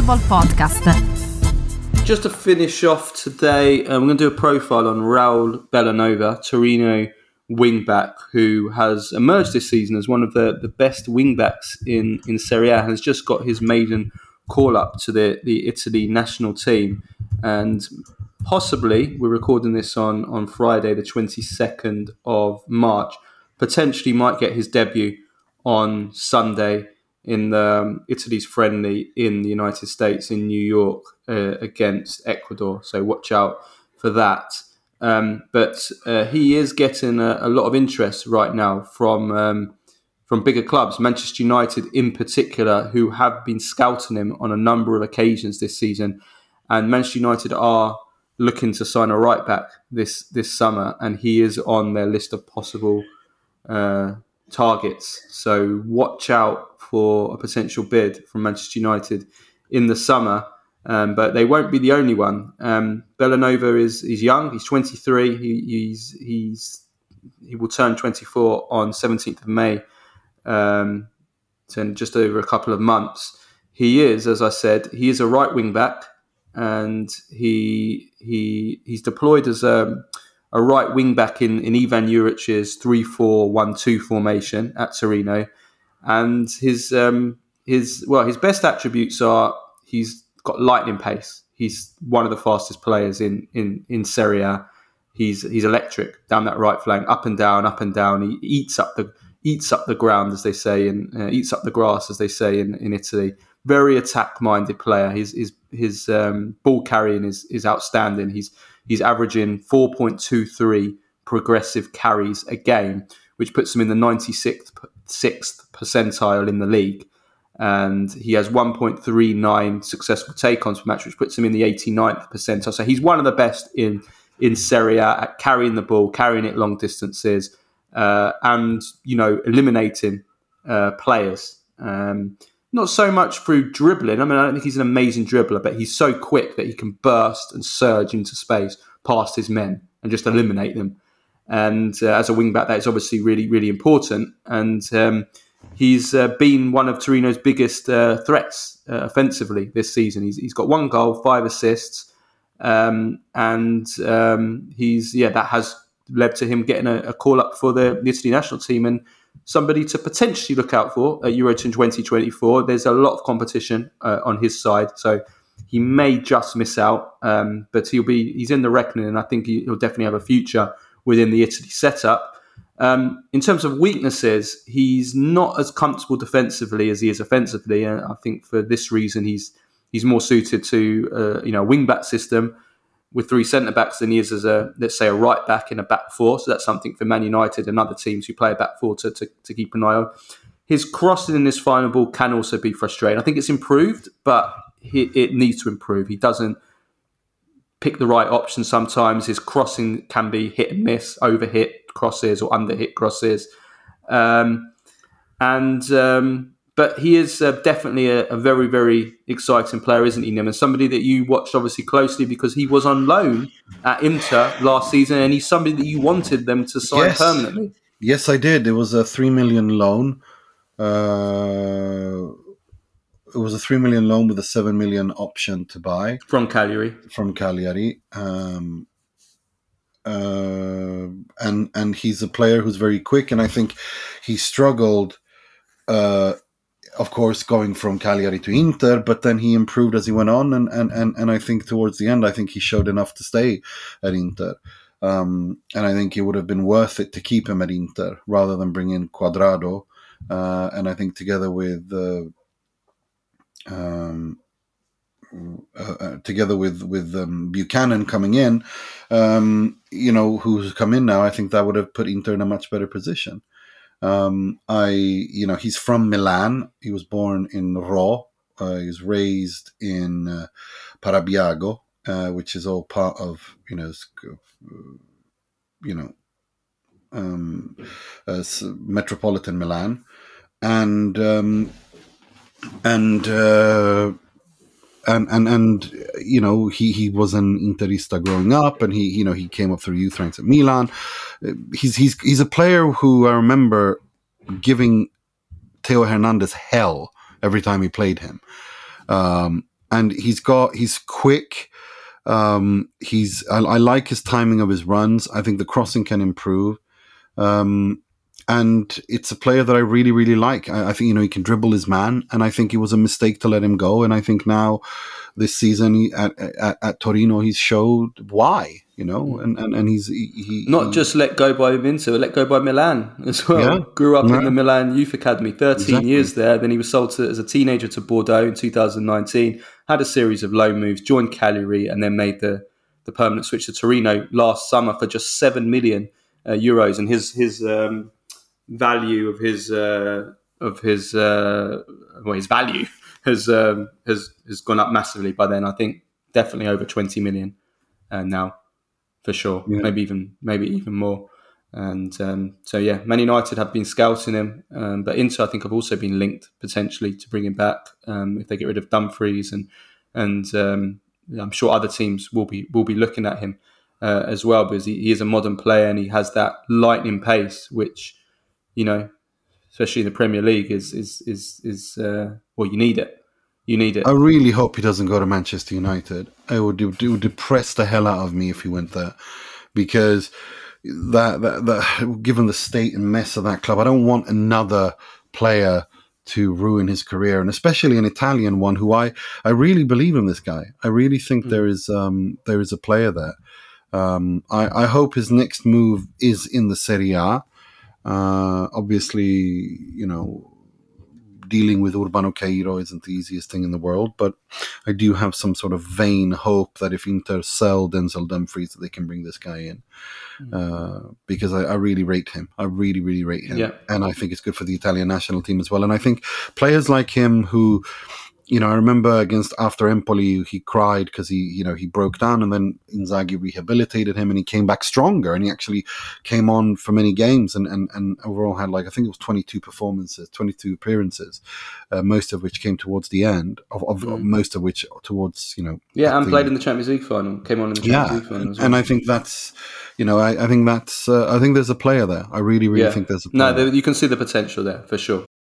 Football Podcast. Just to finish off today, we're going to do a profile on Raul Bellanova, Torino wingback, who has emerged this season as one of the best wingbacks in Serie A, has just got his maiden call-up to the Italy national team. And possibly, we're recording this on Friday, the 22nd of March, potentially might get his debut on Sunday in Italy's friendly in the United States in New York against Ecuador. So watch out for that. But he is getting a lot of interest right now from bigger clubs, Manchester United in particular, who have been scouting him on a number of occasions this season. And Manchester United are looking to sign a right back this summer, and he is on their list of possible targets. So watch out for a potential bid from Manchester United in the summer. But they won't be the only one. Bellanova is young. He's 23. He will turn 24 on 17th of May. So in just over a couple of months. He is, as I said, he is a right wing back, and he's deployed as a right wing back in Ivan Juric's 3-4-1-2 formation at Torino. And his best attributes are he's got lightning pace. He's one of the fastest players in Serie A. He's electric down that right flank, up and down. He eats up the ground, as they say, and eats up the grass, as they say in Italy. Very attack-minded player. His ball carrying is outstanding. He's averaging 4.23 progressive carries a game, which puts him in the 96th percentile in the league. And he has 1.39 successful take-ons per match, which puts him in the 89th percentile. So he's one of the best in Serie A at carrying the ball, carrying it long distances, and eliminating players. Not so much through dribbling. I mean, I don't think he's an amazing dribbler, but he's so quick that he can burst and surge into space past his men and just eliminate them. And as a wing-back, that is obviously really, really important. And he's been one of Torino's biggest threats offensively this season. He's got 1 goal, 5 assists, that has led to him getting a call-up for the Italy national team and somebody to potentially look out for at Euro 2024. There's a lot of competition on his side, so he may just miss out, but he's in the reckoning, and I think he'll definitely have a future within the Italy setup. In terms of weaknesses, he's not as comfortable defensively as he is offensively, and I think for this reason he's more suited to a wing-back system with 3 centre-backs than he is as a right back in a back four. So that's something for Man United and other teams who play a back four to keep an eye on. His crossing in this final ball can also be frustrating. I think it's improved, but it needs to improve. He doesn't pick the right option sometimes. His crossing can be hit and miss, overhit crosses or underhit crosses. But he is definitely a very, very exciting player, isn't he, Nim? And somebody that you watched obviously closely because he was on loan at Inter last season, and he's somebody that you wanted them to sign permanently. Yes, I did. It was a 3 million loan. It was a 3 million loan with a 7 million option to buy. From Cagliari. And he's a player who's very quick, and I think he struggled of course, going from Cagliari to Inter, but then he improved as he went on, and I think towards the end, I think he showed enough to stay at Inter. And I think it would have been worth it to keep him at Inter rather than bring in Cuadrado. And I think together with Buchanan coming in, who's come in now, I think that would have put Inter in a much better position. He's from Milan. He was born in Rho. He was raised in Parabiago, which is all part of metropolitan Milan, and he was an Interista growing up, and he came up through youth ranks at Milan. He's a player who I remember giving Theo Hernandez hell every time he played him. and he's quick. I like his timing of his runs. I think the crossing can improve. And it's a player that I really, really like. I think, he can dribble his man, and I think it was a mistake to let him go. And I think now this season at Torino, he's showed why, and he not just let go by Inter, let go by Milan as well. Yeah. Grew up in the Milan Youth Academy, 13 years there. Then he was sold as a teenager to Bordeaux in 2019, had a series of loan moves, joined Cagliari, and then made the permanent switch to Torino last summer for just 7 million euros. And his value of his value has gone up massively by then. I think definitely over 20 million now, for sure. Yeah. Maybe even more. And Man United have been scouting him, but Inter I think have also been linked potentially to bring him back if they get rid of Dumfries, and I'm sure other teams will be looking at him as well, because he is a modern player and he has that lightning pace, which, especially in the Premier League, is you need it. You need it. I really hope he doesn't go to Manchester United. It would depress the hell out of me if he went there, because that given the state and mess of that club, I don't want another player to ruin his career, and especially an Italian one who I really believe in this guy. I really think there is a player there. I hope his next move is in the Serie A. Obviously, dealing with Urbano Cairo isn't the easiest thing in the world, but I do have some sort of vain hope that if Inter sell Denzel Dumfries, that they can bring this guy in, because I really rate him. I really, really rate him. Yeah. And I think it's good for the Italian national team as well. And I think players like him who, I remember after Empoli, he cried because he broke down, and then Inzaghi rehabilitated him and he came back stronger, and he actually came on for many games and overall had I think it was 22 appearances, most of which came towards the end of most of which towards, and played in the Champions League final, came on in the Champions League final as well. And I think that's, I think there's a player there. I really, really think there's a player. No, you can see the potential there for sure.